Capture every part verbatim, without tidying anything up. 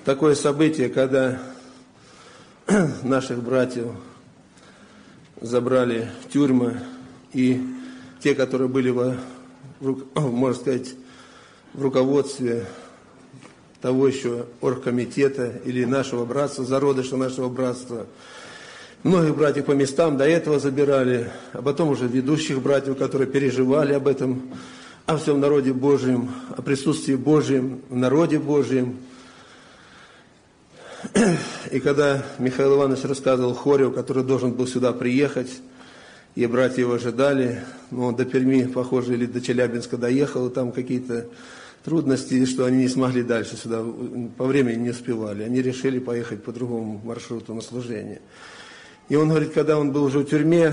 такое событие, когда наших братьев забрали в тюрьмы, и те, которые были, во, можно сказать, в руководстве того еще оргкомитета или нашего братства, зародыша нашего братства, многих братьев по местам до этого забирали, а потом уже ведущих братьев, которые переживали об этом, о всем народе Божьем, о присутствии Божьем в народе Божьем. И когда Михаил Иванович рассказывал Хорев, который должен был сюда приехать, и братья его ожидали, но он до Перми, похоже, или до Челябинска доехал, там какие-то трудности, что они не смогли дальше сюда, по времени не успевали. Они решили поехать по другому маршруту на служение. И он говорит, когда он был уже в тюрьме,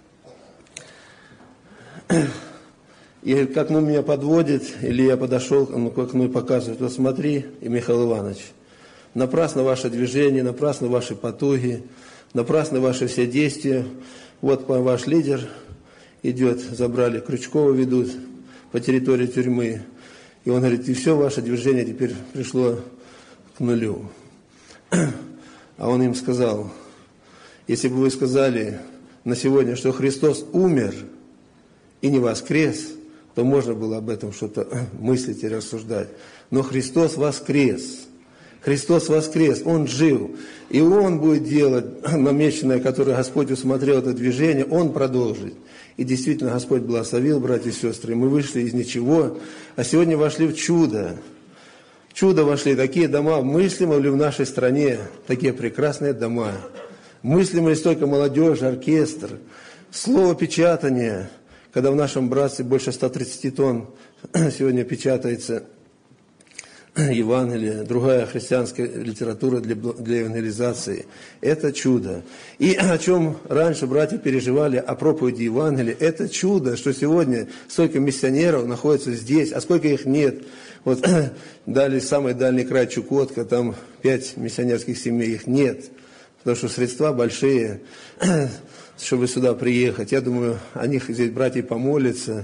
и говорит, к окну меня подводит, или я подошел, он к окну и показывает, вот смотри, и Михаил Иванович, напрасно ваше движение, напрасно ваши потуги, напрасно ваши все действия. Вот ваш лидер идет, забрали, Крючкова ведут по территории тюрьмы. И он говорит, и все ваше движение теперь пришло к нулю. А он им сказал, если бы вы сказали на сегодня, что Христос умер и не воскрес, то можно было об этом что-то мыслить и рассуждать. Но Христос воскрес. Христос воскрес, Он жив. И Он будет делать намеченное, которое Господь усмотрел это движение, Он продолжит. И действительно Господь благословил, братья и сестры. Мы вышли из ничего, а сегодня вошли в чудо. В чудо вошли такие дома, мыслимо ли в нашей стране, такие прекрасные дома. Мыслимо ли столько молодежи, оркестр, слово печатания, когда в нашем братстве больше ста тридцати тонн сегодня печатается Евангелие, другая христианская литература для, для евангелизации. Это чудо. И о чем раньше братья переживали, о проповеди Евангелия, это чудо, что сегодня столько миссионеров находится здесь, а сколько их нет. Вот дали самый дальний край Чукотка, там пять миссионерских семей, их нет. Потому что средства большие, чтобы сюда приехать. Я думаю, о них здесь братья помолятся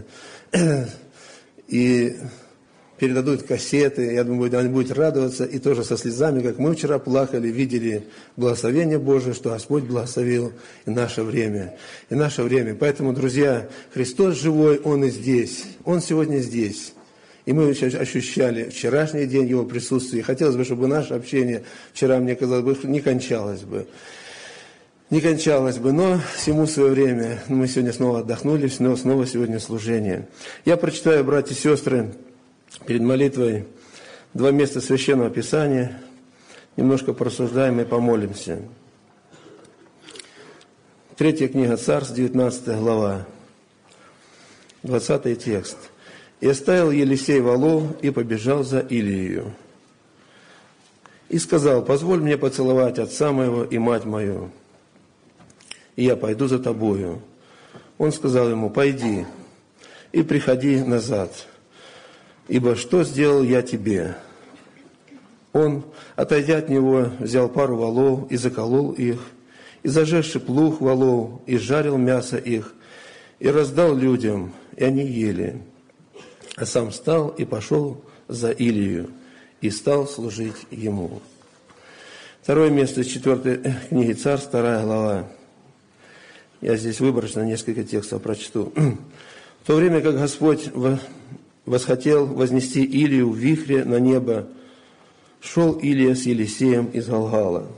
и передадут кассеты. Я думаю, они будут радоваться и тоже со слезами, как мы вчера плакали, видели благословение Божие, что Господь благословил и наше время. И наше время. Поэтому, друзья, Христос живой, Он и здесь. Он сегодня здесь. И мы ощущали вчерашний день Его присутствия. И хотелось бы, чтобы наше общение вчера, мне казалось бы, не кончалось бы. Не кончалось бы, но всему свое время. Мы сегодня снова отдохнули, но снова сегодня служение. Я прочитаю, братья и сестры, перед молитвой два места Священного Писания. Немножко порассуждаем и помолимся. Третья книга Царств, девятнадцатая глава, двадцатый текст. «И оставил Елисей волов и побежал за Илию. И сказал, позволь мне поцеловать отца моего и мать мою, и я пойду за тобою. Он сказал ему, пойди и приходи назад, ибо что сделал я тебе? Он, отойдя от него, взял пару волов и заколол их, и зажегши плуг волов, и жарил мясо их, и раздал людям, и они ели. А сам встал и пошел за Илию, и стал служить ему». Второе место из четвертой книги Царств, вторая глава. Я здесь выборочно несколько текстов прочту. «В то время, как Господь восхотел вознести Илию в вихре на небо, шел Илия с Елисеем из Галгала».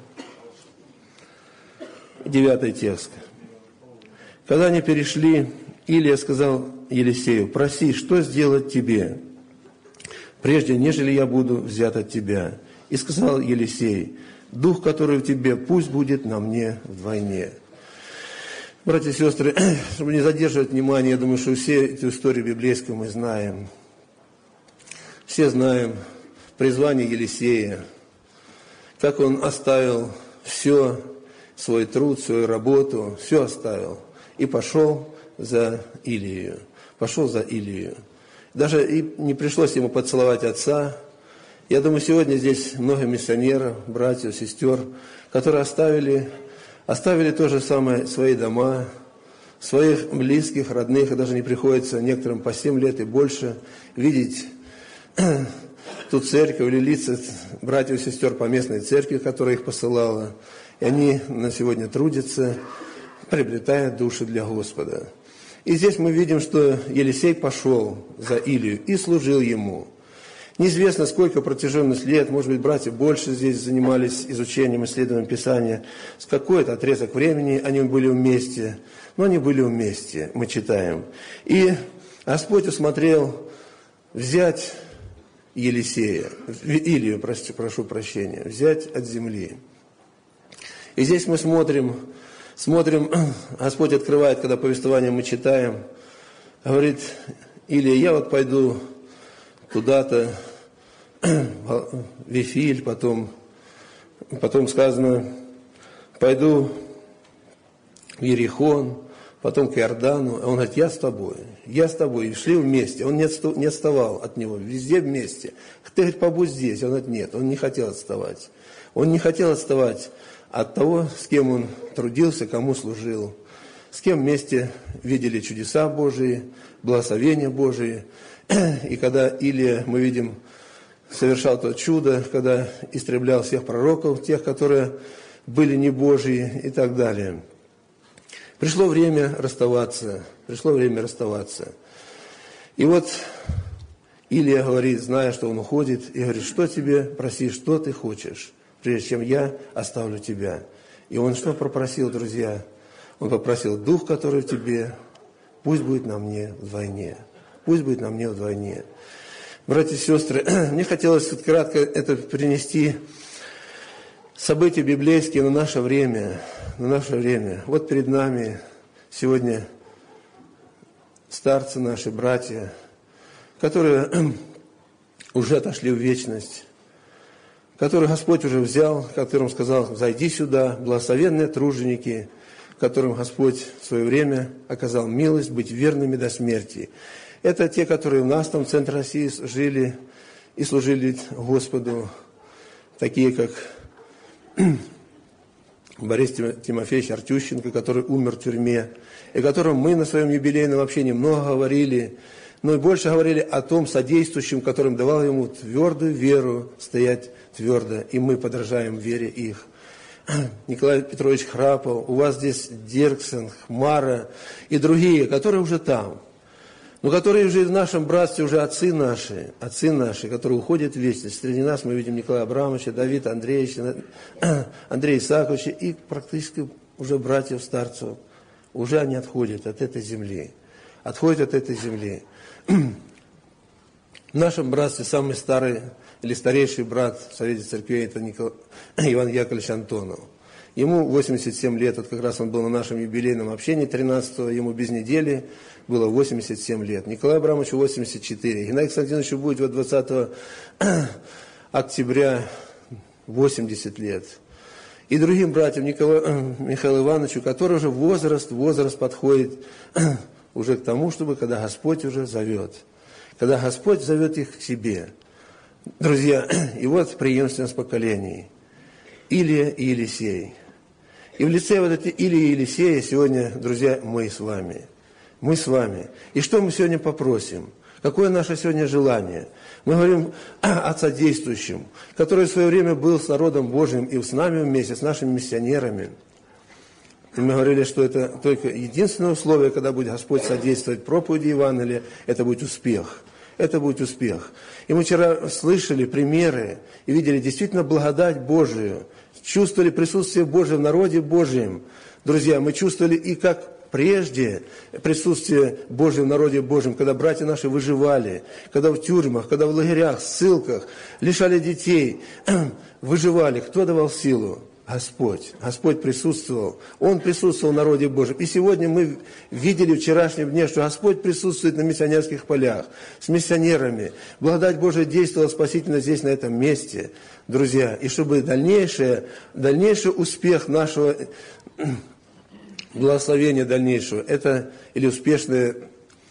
Девятый текст. «Когда они перешли, Илия сказал Елисею, проси, что сделать тебе, прежде нежели я буду взят от тебя. И сказал Елисей, дух, который в тебе, пусть будет на мне вдвойне». Братья и сестры, чтобы не задерживать внимание, я думаю, что все эту историю библейскую мы знаем. Все знаем призвание Елисея, как он оставил все, свой труд, свою работу, все оставил и пошел за Илию. Пошел за Илию. Даже и не пришлось ему поцеловать отца. Я думаю, сегодня здесь много миссионеров, братьев, сестер, которые оставили, оставили то же самое, свои дома, своих близких, родных, и даже не приходится некоторым по семь лет и больше видеть ту церковь, или лица братьев и сестер по местной церкви, которая их посылала. И они на сегодня трудятся, приобретая души для Господа. И здесь мы видим, что Елисей пошел за Илию и служил ему. Неизвестно, сколько протяженность лет, может быть, братья больше здесь занимались изучением, исследованием Писания. С какой-то отрезок времени они были вместе, но они были вместе, мы читаем. И Господь усмотрел взять Елисея, Илию, прости, прошу прощения, взять от земли. И здесь мы смотрим, смотрим, Господь открывает, когда повествование мы читаем, говорит: Илия, я вот пойду куда-то, в Вифиль, потом, потом сказано, пойду в Иерихон, потом к Иордану. А он говорит: я с тобой, я с тобой. И шли вместе. Он не отставал от него, везде вместе. Ты, говорит, побудь здесь. Он говорит: нет, он не хотел отставать. Он не хотел отставать от того, с кем он трудился, кому служил, с кем вместе видели чудеса Божии, благословения Божии. И когда Илия, мы видим, совершал то чудо, когда истреблял всех пророков, тех, которые были не Божьи и так далее. Пришло время расставаться, пришло время расставаться. И вот Илия говорит, зная, что он уходит, и говорит: что тебе, проси, что ты хочешь, прежде чем я оставлю тебя. И он что попросил, друзья? Он попросил: дух, который в тебе, пусть будет на мне вдвойне. Пусть будет на мне вдвойне. Братья и сестры, мне хотелось кратко это принести события библейские на наше время. На наше время. Вот перед нами сегодня старцы наши, братья, которые уже отошли в вечность, которых Господь уже взял, которым сказал: зайди сюда, благословенные труженики, которым Господь в свое время оказал милость быть верными до смерти. Это те, которые у нас там в центре России жили и служили Господу, такие как Борис Тимофеевич Артющенко, который умер в тюрьме, и о котором мы на своем юбилейном общении много говорили, но и больше говорили о том содействующем, которым давал ему твердую веру стоять твердо, и мы подражаем вере их. Николай Петрович Храпов, у вас здесь Дирксен, Хмара и другие, которые уже там, но которые уже в нашем братстве, уже отцы наши, отцы наши, которые уходят в вечность. Среди нас мы видим Николая Абрамовича, Давида Андреевича, Андрея Исааковича и практически уже братьев, старцев. Уже они отходят от этой земли. Отходят от этой земли. В нашем братстве самый старый или старейший брат в Совете Церквей — это Никол... Иван Яковлевич Антонов. Ему восемьдесят семь лет, вот как раз он был на нашем юбилейном общении тринадцатого, ему без недели было восемьдесят семь лет. Николаю Абрамовичу восемьдесят четыре. Геннадию Константиновичу будет вот двадцатого октября восемьдесят лет. И другим братьям, Николаю, Михаилу Ивановичу, который уже возраст, возраст подходит уже к тому, чтобы когда Господь уже зовет. Когда Господь зовет их к себе. Друзья, и вот преемственность поколений. Илия и Елисей. И в лице вот этой Илии и Елисея сегодня, друзья, мы с вами. Мы с вами. И что мы сегодня попросим? Какое наше сегодня желание? Мы говорим о содействующем, который в свое время был с народом Божьим и с нами вместе, с нашими миссионерами. И мы говорили, что это только единственное условие, когда будет Господь содействовать проповеди Евангелия, это будет успех. Это будет успех. И мы вчера слышали примеры и видели действительно благодать Божию, чувствовали присутствие Божие в народе Божьем. Друзья, мы чувствовали и как прежде присутствие Божие в народе Божьем, когда братья наши выживали, когда в тюрьмах, когда в лагерях, ссылках, лишали детей, выживали. Кто давал силу? Господь. Господь присутствовал. Он присутствовал в народе Божьем. И сегодня мы видели в вчерашнем дне, что Господь присутствует на миссионерских полях, с миссионерами. Благодать Божия действовала спасительно здесь, на этом месте, друзья. И чтобы дальнейшее, дальнейший успех нашего благословения дальнейшего, это или успешное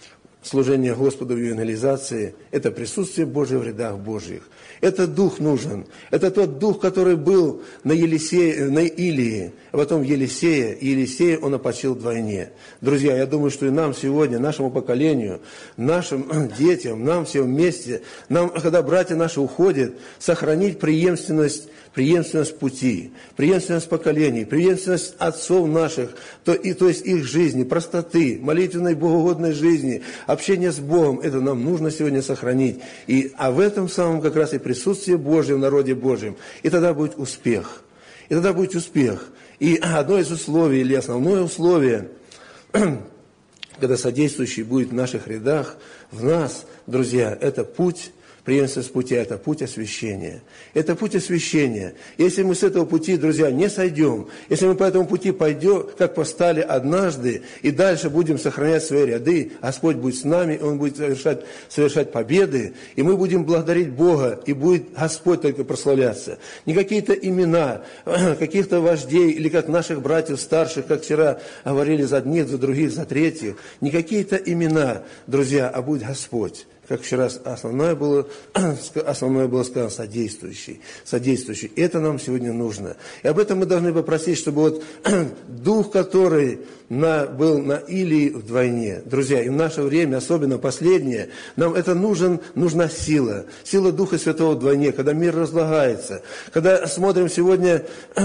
служения Господу в евангелизации – это присутствие Божие в рядах Божьих. Это дух нужен. Это тот дух, который был на, Елисее, на Илии, а потом в Елисее, и Елисея он опочил вдвойне. Друзья, я думаю, что и нам сегодня, нашему поколению, нашим детям, нам все вместе, нам, когда братья наши уходят, сохранить преемственность, преемственность пути, преемственность поколений, преемственность отцов наших, то, и, то есть их жизни, простоты, молитвенной, богоугодной жизни, общения с Богом, это нам нужно сегодня сохранить. И, а в этом самом как раз и присутствие Божье в народе Божьем. И тогда будет успех. И тогда будет успех. И одно из условий, или основное условие, когда содействующий будет в наших рядах, в нас, друзья, это путь, преемственность пути, это путь освящения. Это путь освящения. Если мы с этого пути, друзья, не сойдем, если мы по этому пути пойдем, как постали однажды, и дальше будем сохранять свои ряды, Господь будет с нами, Он будет совершать, совершать победы, и мы будем благодарить Бога, и будет Господь только прославляться. Не какие-то имена, каких-то вождей, или как наших братьев старших, как вчера говорили за одних, за других, за третьих, не какие-то имена, друзья, а будет Господь. Как вчера основное было, основное было сказано, содействующий. Содействующий. Это нам сегодня нужно. И об этом мы должны попросить, чтобы вот дух, который на, был на Илии вдвойне. Друзья, и в наше время, особенно последнее, нам это нужен, нужна сила. Сила Духа Святого вдвойне, когда мир разлагается. Когда смотрим сегодня,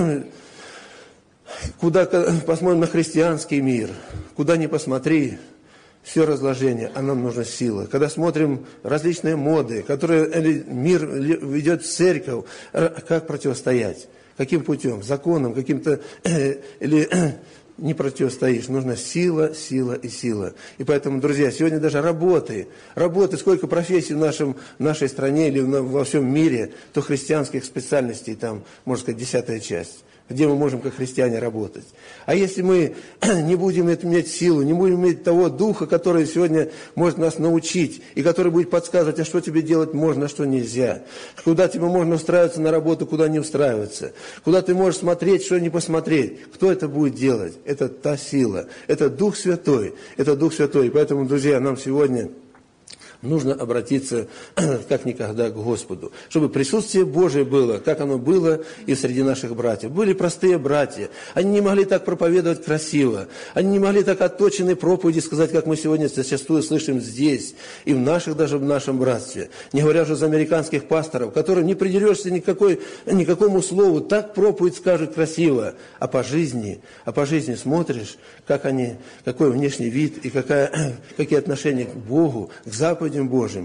куда посмотрим на христианский мир, куда ни посмотри, все разложение, а нам нужна сила. Когда смотрим различные моды, которые мир ведет в церковь, как противостоять? Каким путем? Законом, каким-то, или не противостоишь. Нужна сила, сила и сила. И поэтому, друзья, сегодня даже работы, работы, сколько профессий в, нашем, в нашей стране или во всем мире, то христианских специальностей, там, можно сказать, десятая часть. Где мы можем как христиане работать. А если мы не будем иметь силу, не будем иметь того духа, который сегодня может нас научить, и который будет подсказывать, а что тебе делать можно, а что нельзя, куда тебе можно устраиваться на работу, куда не устраиваться, куда ты можешь смотреть, что не посмотреть, кто это будет делать? Это та сила, это Дух Святой, это Дух Святой. И поэтому, друзья, нам сегодня нужно обратиться как никогда к Господу, чтобы присутствие Божие было, как оно было и среди наших братьев. Были простые братья, они не могли так проповедовать красиво, они не могли так отточенные проповеди сказать, как мы сегодня зачастую слышим здесь, и в наших, даже в нашем братстве. Не говоря уже за американских пасторов, которым не придерешься никакой, никакому слову, так проповедь скажут красиво, а по жизни, а по жизни смотришь, как они, какой внешний вид и какая, какие отношения к Богу, к заповеди Божьим.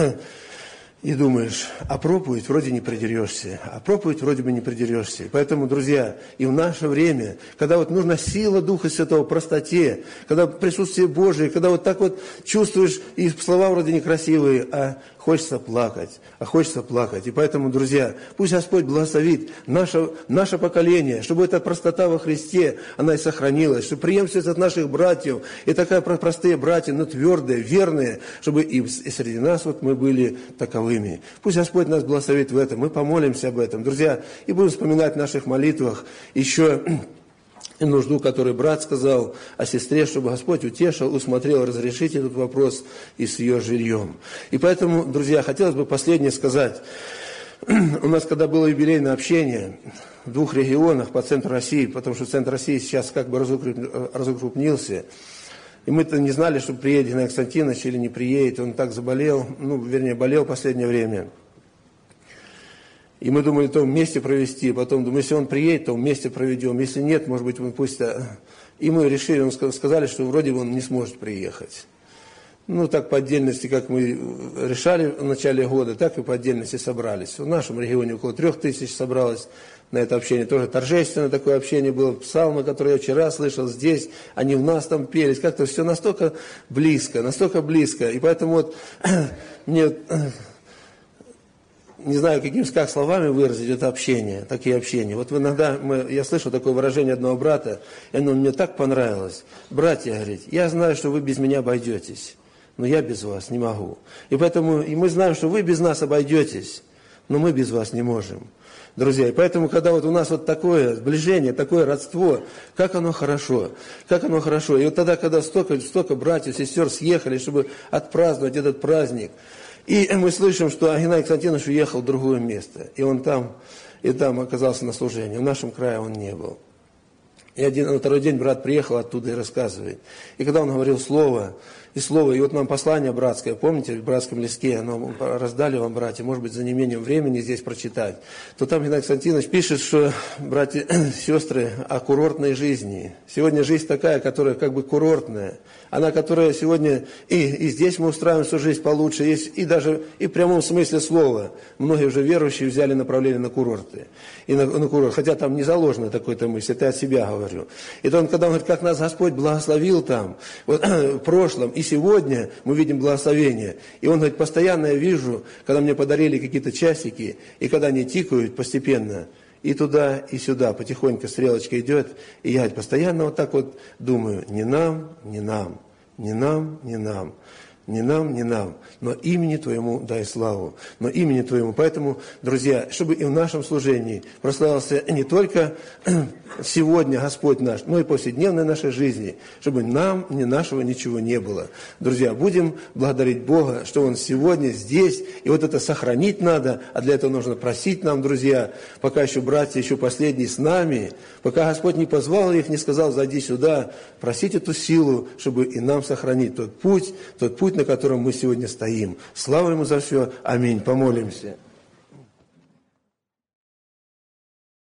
И думаешь, а проповедь вроде не придерешься, а проповедь вроде бы не придерешься. Поэтому, друзья, и в наше время, когда вот нужна сила Духа Святого, простоте, когда присутствие Божие, когда вот так вот чувствуешь, и слова вроде некрасивые, а хочется плакать, а хочется плакать. И поэтому, друзья, пусть Господь благословит наше, наше поколение, чтобы эта простота во Христе, она и сохранилась, чтобы преемственность от наших братьев, и такая простые братья, но твердые, верные, чтобы и среди нас вот мы были таковыми. Пусть Господь нас благословит в этом. Мы помолимся об этом, друзья, и будем вспоминать в наших молитвах еще и нужду, которую брат сказал о сестре, чтобы Господь утешил, усмотрел, разрешить этот вопрос и с ее жильем. И поэтому, друзья, хотелось бы последнее сказать. У нас, когда было юбилейное общение в двух регионах по центру России, потому что центр России сейчас как бы разукрупнился, и мы-то не знали, что приедет Геннадий Константинович или не приедет. Он так заболел, ну, вернее, болел в последнее время. И мы думали, то вместе провести. Потом думали, если он приедет, то вместе проведем. Если нет, может быть, мы пусть... И мы решили, он сказали, что вроде бы он не сможет приехать. Ну, так по отдельности, как мы решали в начале года, так и по отдельности собрались. В нашем регионе около трех тысяч собралось на это общение. Тоже торжественное такое общение было. Псалмы, которые я вчера слышал здесь, они в нас там пелись. Как-то все настолько близко, настолько близко. И поэтому вот мне... Не знаю, какими как словами выразить это общение, такие общения. Вот иногда мы, я слышал такое выражение одного брата, и оно мне так понравилось. Братья, говорит, я знаю, что вы без меня обойдетесь, но я без вас не могу. И поэтому и мы знаем, что вы без нас обойдетесь, но мы без вас не можем. друзья. И поэтому, когда вот у нас вот такое сближение, такое родство, как оно хорошо, как оно хорошо. И вот тогда, когда столько, столько братьев, сестер съехали, чтобы отпраздновать этот праздник, и мы слышим, что Геннадий Константинович уехал в другое место, и он там, и там оказался на служении. В нашем крае он не был. И один, на второй день брат приехал оттуда и рассказывает. И когда он говорил слово, и слово, и вот нам послание братское, помните, в братском листке, оно раздали вам, братья, может быть, за неимением времени здесь прочитать, то там Геннадий Константинович пишет, что, братья, сестры, о курортной жизни. Сегодня жизнь такая, которая как бы курортная. Она, которая сегодня, и, и здесь мы устраиваем свою жизнь получше, есть, и даже и в прямом смысле слова. Многие уже верующие взяли направление на курорты. И на, на курорт, хотя там не заложено такой-то мысль, это я от себя говорю. И то он, когда он говорит, как нас Господь благословил там, вот, в прошлом, и сегодня мы видим благословение. И он говорит, постоянно я вижу, когда мне подарили какие-то часики, и когда они тикают постепенно, и туда, и сюда, потихоньку стрелочка идет, и я постоянно вот так вот думаю, не нам, не нам, не нам, не нам. Не нам, не нам, но имени Твоему дай славу, но имени Твоему. Поэтому, друзья, чтобы и в нашем служении прославился не только сегодня Господь наш, но и повседневной нашей жизни, чтобы нам, ни нашего, ничего не было. Друзья, будем благодарить Бога, что Он сегодня здесь, и вот это сохранить надо, а для этого нужно просить нам, друзья, пока еще братья, еще последние с нами, пока Господь не позвал их, не сказал, зайди сюда, просить эту силу, чтобы и нам сохранить тот путь, тот путь, на котором мы сегодня стоим. Слава Ему за все. Аминь. Помолимся.